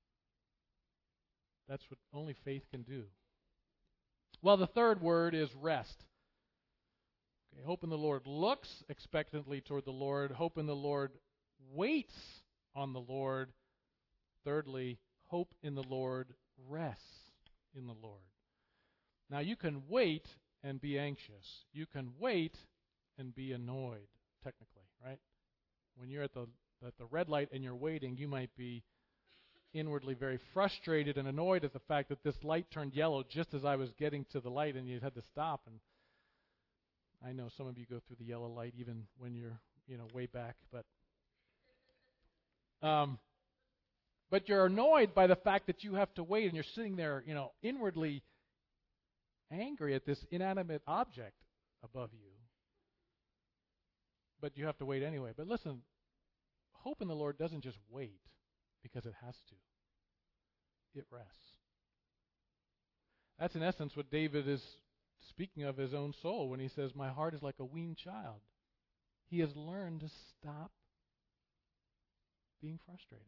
That's what only faith can do. Well, the third word is rest. Okay, hope in the Lord looks expectantly toward the Lord. Hope in the Lord waits on the Lord. Thirdly, hope in the Lord rests in the Lord. Now, you can wait and be anxious. You can wait and be annoyed, technically, right? When you're at the red light and you're waiting, you might be inwardly very frustrated and annoyed at the fact that this light turned yellow just as I was getting to the light and you had to stop. And I know some of you go through the yellow light even when you're, way back. But you're annoyed by the fact that you have to wait and you're sitting there, inwardly angry at this inanimate object above you. But you have to wait anyway. But listen, hope in the Lord doesn't just wait because it has to. It rests. That's in essence what David is speaking of his own soul when he says, my heart is like a weaned child. He has learned to stop being frustrated.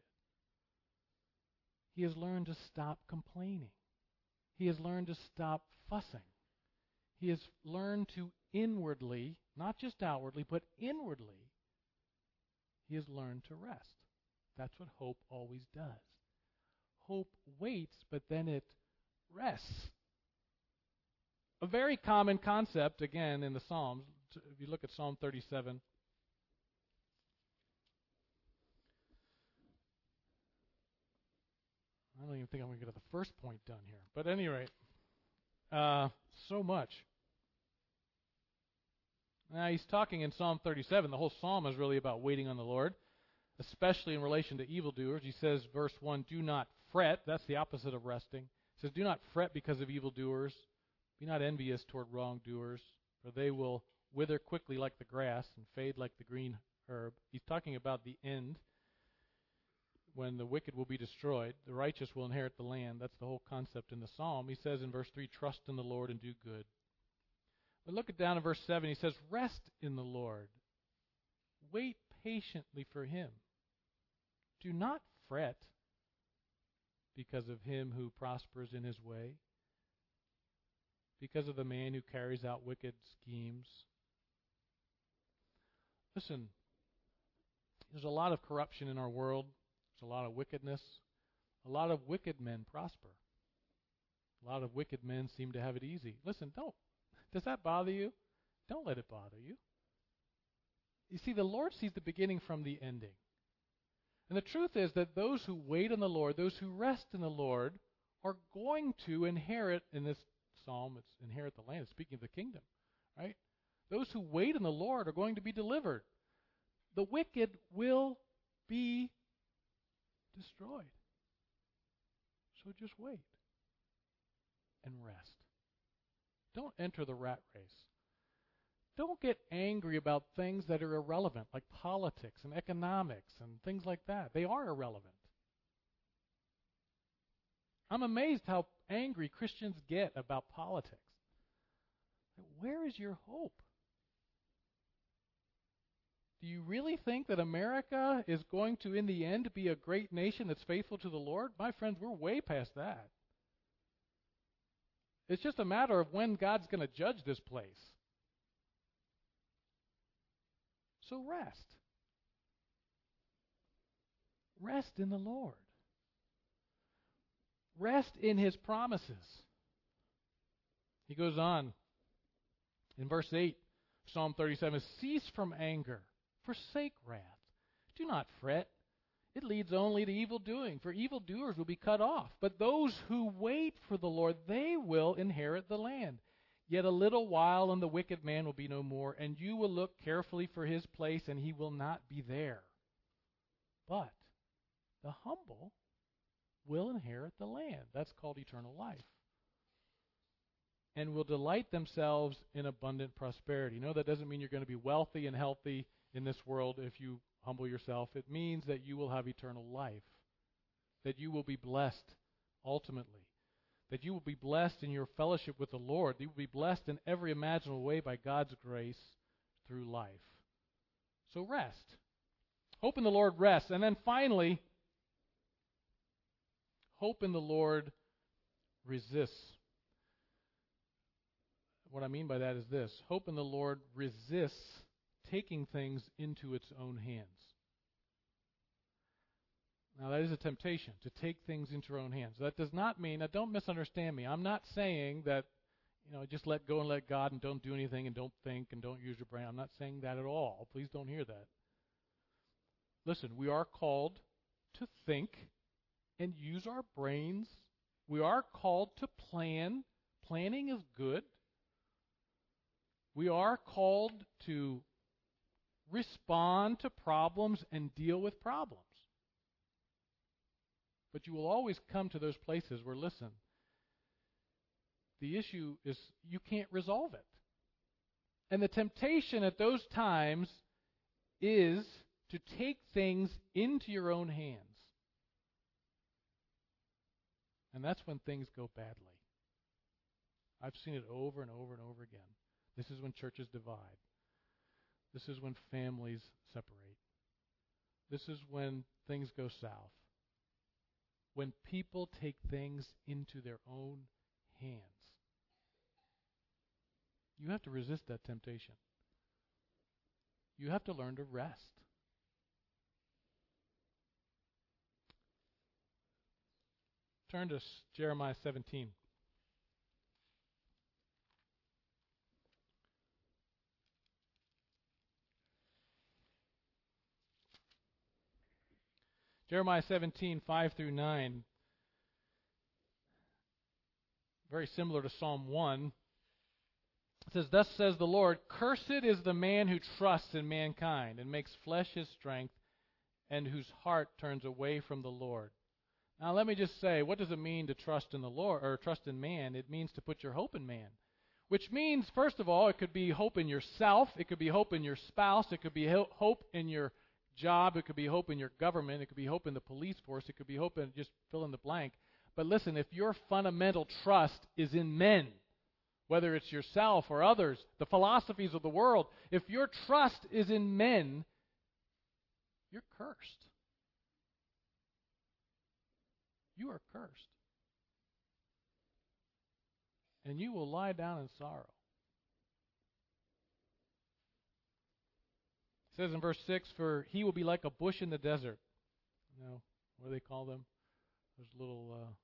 He has learned to stop complaining. He has learned to stop fussing. He has learned to inwardly, not just outwardly, but inwardly, he has learned to rest. That's what hope always does. Hope waits, but then it rests. A very common concept, again, in the Psalms, if you look at Psalm 37, I don't even think I'm going to get the first point done here. But at any rate, so much. Now, he's talking in Psalm 37. The whole psalm is really about waiting on the Lord, especially in relation to evildoers. He says, verse 1, do not fret. That's the opposite of resting. He says, do not fret because of evildoers. Be not envious toward wrongdoers, for they will wither quickly like the grass and fade like the green herb. He's talking about the end, when the wicked will be destroyed. The righteous will inherit the land. That's the whole concept in the psalm. He says in verse 3, trust in the Lord and do good. But look it down in verse 7. He says, rest in the Lord. Wait patiently for him. Do not fret because of him who prospers in his way, because of the man who carries out wicked schemes. Listen, there's a lot of corruption in our world. There's a lot of wickedness. A lot of wicked men prosper. A lot of wicked men seem to have it easy. Listen, don't. Does that bother you? Don't let it bother you. You see, the Lord sees the beginning from the ending. And the truth is that those who wait on the Lord, those who rest in the Lord, are going to inherit, in this psalm, it's inherit the land. It's speaking of the kingdom, right? Those who wait on the Lord are going to be delivered. The wicked will be destroyed. So just wait and rest. Don't enter the rat race. Don't get angry about things that are irrelevant, like politics and economics and things like that. They are irrelevant. I'm amazed how angry Christians get about politics. Where is your hope? Do you really think that America is going to, in the end, be a great nation that's faithful to the Lord? My friends, we're way past that. It's just a matter of when God's going to judge this place. So rest. Rest in the Lord. Rest in his promises. He goes on in verse 8, Psalm 37, cease from anger, forsake wrath. Do not fret. It leads only to evil doing, for evildoers will be cut off. But those who wait for the Lord, they will inherit the land. Yet a little while, and the wicked man will be no more, and you will look carefully for his place, and he will not be there. But the humble will inherit the land. That's called eternal life. And will delight themselves in abundant prosperity. No, that doesn't mean you're going to be wealthy and healthy in this world if you humble yourself. It means that you will have eternal life, that you will be blessed ultimately, that you will be blessed in your fellowship with the Lord. You will be blessed in every imaginable way by God's grace through life. So rest. Hope in the Lord, rest. And then finally, hope in the Lord resists. What I mean by that is this. Hope in the Lord resists taking things into its own hands. Now, that is a temptation, to take things into your own hands. That does not mean, now don't misunderstand me, I'm not saying that, just let go and let God and don't do anything and don't think and don't use your brain. I'm not saying that at all. Please don't hear that. Listen, we are called to think and use our brains. We are called to plan. Planning is good. We are called to respond to problems and deal with problems. But you will always come to those places where, listen, the issue is you can't resolve it. And the temptation at those times is to take things into your own hands. And that's when things go badly. I've seen it over and over and over again. This is when churches divide. This is when families separate. This is when things go south. When people take things into their own hands. You have to resist that temptation. You have to learn to rest. Turn to Jeremiah 17. Jeremiah 17, 5 through 9. very similar to Psalm 1. It says, "Thus says the Lord, cursed is the man who trusts in mankind and makes flesh his strength, and whose heart turns away from the Lord." Now let me just say, what does it mean to trust in the Lord, or trust in man? It means to put your hope in man. Which means, first of all, it could be hope in yourself, it could be hope in your spouse, it could be hope in your job, it could be hope in your government, it could be hope in the police force, it could be hope in, just fill in the blank. But listen, if your fundamental trust is in men, whether it's yourself or others, the philosophies of the world, if your trust is in men, you're cursed. You are cursed. And you will lie down in sorrow. It says in verse 6, "For he will be like a bush in the desert." You know, what do they call them? There's little,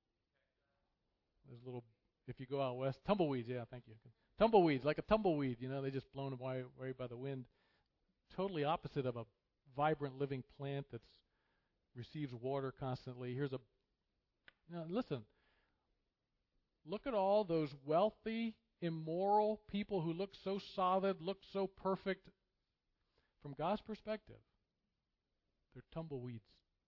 if you go out west, tumbleweeds, yeah, thank you. Tumbleweeds, like a tumbleweed, they just blown away by the wind. Totally opposite of a vibrant living plant that receives water constantly. Listen, look at all those wealthy, immoral people who look so solid, look so perfect. From God's perspective, they're tumbleweeds.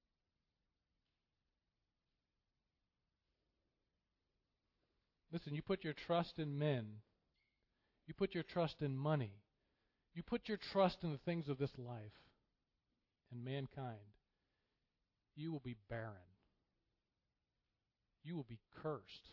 Listen, you put your trust in men. You put your trust in money. You put your trust in the things of this life and mankind. You will be barren. You will be cursed.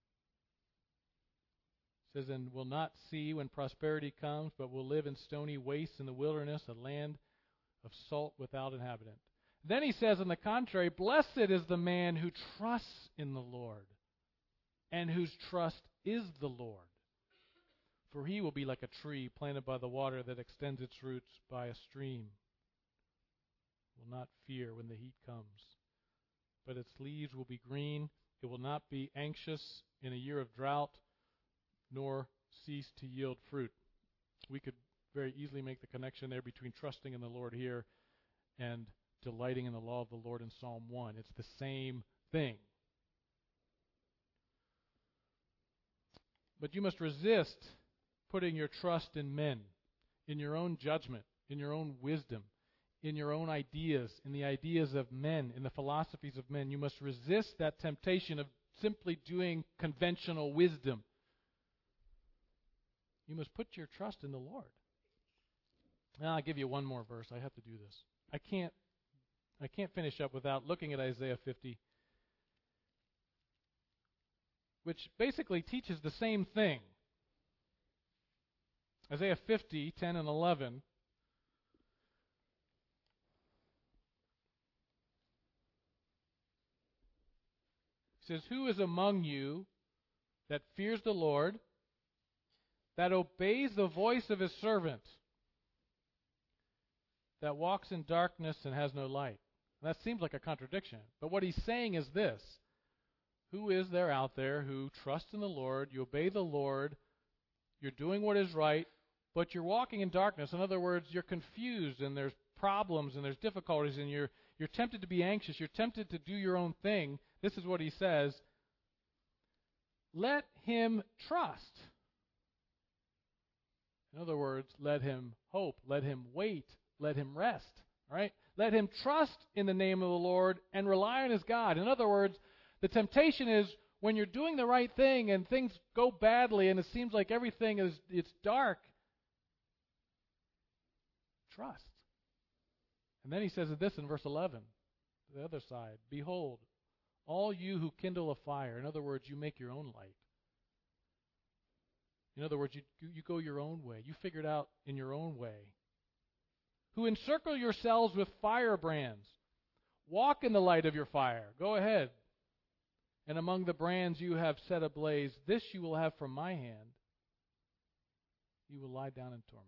It says, "And will not see when prosperity comes, but will live in stony wastes in the wilderness, a land of salt without inhabitant." Then he says, on the contrary, "Blessed is the man who trusts in the Lord, and whose trust is the Lord. For he will be like a tree planted by the water that extends its roots by a stream. Will not fear when the heat comes, but its leaves will be green. It will not be anxious in a year of drought, nor cease to yield fruit." We could very easily make the connection there between trusting in the Lord here and delighting in the law of the Lord in Psalm 1. It's the same thing. But you must resist putting your trust in men, in your own judgment, in your own wisdom, in your own ideas, in the ideas of men, in the philosophies of men. You must resist that temptation of simply doing conventional wisdom. You must put your trust in the Lord. Now, I'll give you one more verse. I have to do this. I can't finish up without looking at Isaiah 50, which basically teaches the same thing. Isaiah 50, 10 and 11. It says, "Who is among you that fears the Lord, that obeys the voice of his servant, that walks in darkness and has no light?" And that seems like a contradiction. But what he's saying is this: who is there out there who trusts in the Lord, you obey the Lord, you're doing what is right, but you're walking in darkness? In other words, you're confused and there's problems and there's difficulties and you're tempted to be anxious, you're tempted to do your own thing. This is what he says: let him trust. In other words, let him hope, let him wait, let him rest. All right? Let him trust in the name of the Lord and rely on his God. In other words, the temptation is when you're doing the right thing and things go badly and it seems like everything it's dark, trust. And then he says this in verse 11, the other side: "Behold, all you who kindle a fire," in other words, you make your own light. In other words, you go your own way. You figure it out in your own way. "Who encircle yourselves with firebrands, walk in the light of your fire." Go ahead. "And among the brands you have set ablaze, this you will have from my hand. You will lie down in torment."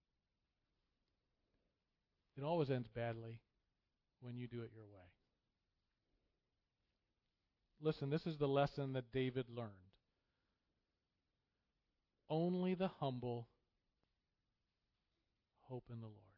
It always ends badly when you do it your way. Listen, this is the lesson that David learned. Only the humble hope in the Lord.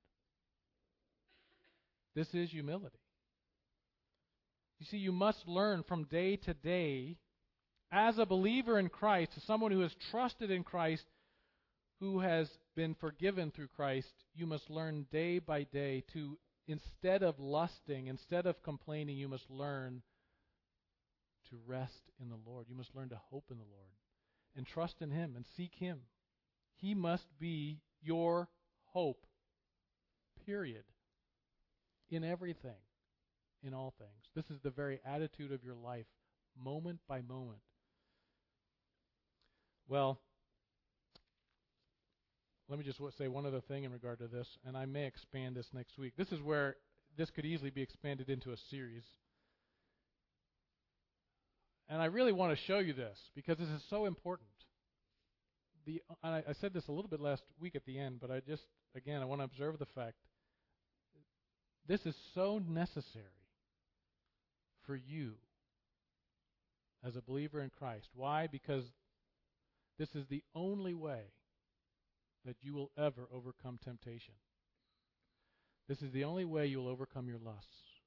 This is humility. You see, you must learn from day to day as a believer in Christ, as someone who has trusted in Christ, who has been forgiven through Christ, you must learn day by day to, instead of lusting, instead of complaining, you must learn to rest in the Lord. You must learn to hope in the Lord and trust in Him and seek Him. He must be your hope, period, in everything, in all things. This is the very attitude of your life, moment by moment. Well, let me just say one other thing in regard to this, and I may expand this next week. This is where this could easily be expanded into a series. And I really want to show you this because this is so important. I said this a little bit last week at the end, but I want to observe the fact this is so necessary for you as a believer in Christ. Why? Because this is the only way that you will ever overcome temptation. This is the only way you will overcome your lusts.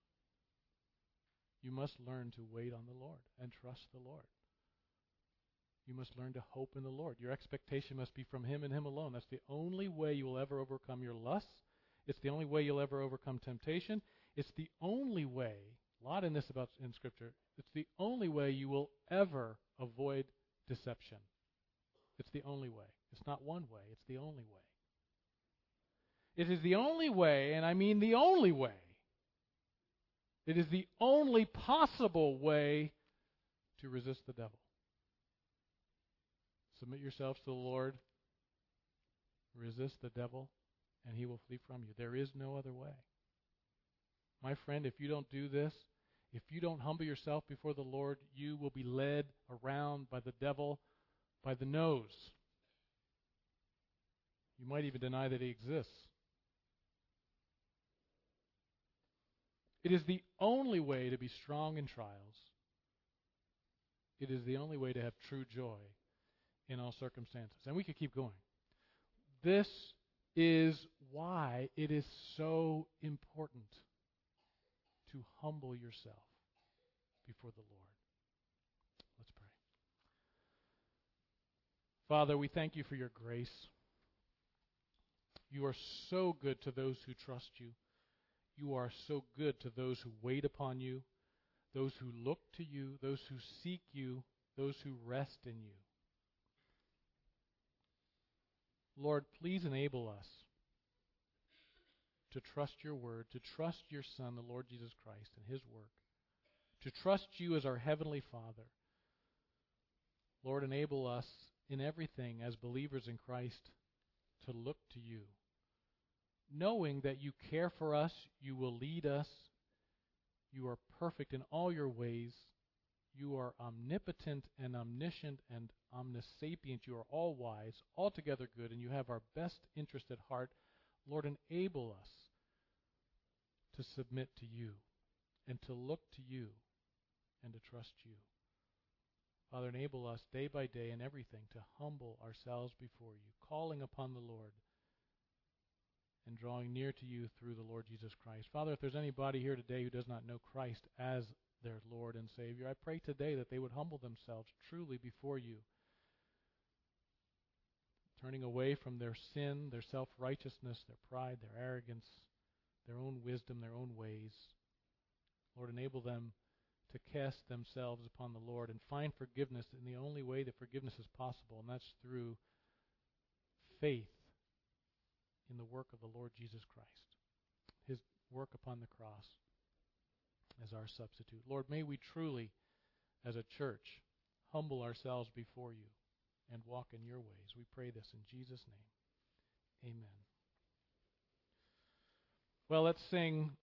You must learn to wait on the Lord and trust the Lord. You must learn to hope in the Lord. Your expectation must be from Him and Him alone. That's the only way you will ever overcome your lusts. It's the only way you'll ever overcome temptation. It's the only way, a lot in this about in Scripture, it's the only way you will ever avoid deception. It's the only way. It's not one way. It's the only way. It is the only way, and I mean the only way. It is the only possible way to resist the devil. Submit yourselves to the Lord. Resist the devil, and he will flee from you. There is no other way. My friend, if you don't do this, if you don't humble yourself before the Lord, you will be led around by the devil by the nose. You might even deny that he exists. It is the only way to be strong in trials. It is the only way to have true joy in all circumstances. And we could keep going. This is why it is so important to humble yourself before the Lord. Let's pray. Father, we thank you for your grace. You are so good to those who trust you. You are so good to those who wait upon you, those who look to you, those who seek you, those who rest in you. Lord, please enable us to trust your word, to trust your Son, the Lord Jesus Christ, and his work, to trust you as our heavenly Father. Lord, enable us in everything as believers in Christ to look to you, knowing that you care for us, you will lead us, you are perfect in all your ways, you are omnipotent and omniscient and omnisapient, you are all wise, altogether good, and you have our best interest at heart. Lord, enable us to submit to you and to look to you and to trust you. Father, enable us day by day in everything to humble ourselves before you, calling upon the Lord and drawing near to you through the Lord Jesus Christ. Father, if there's anybody here today who does not know Christ as their Lord and Savior, I pray today that they would humble themselves truly before you, turning away from their sin, their self-righteousness, their pride, their arrogance, their own wisdom, their own ways. Lord, enable them to cast themselves upon the Lord and find forgiveness in the only way that forgiveness is possible, and that's through faith in the work of the Lord Jesus Christ, his work upon the cross as our substitute. Lord, may we truly, as a church, humble ourselves before you and walk in your ways. We pray this in Jesus' name. Amen. Well, let's sing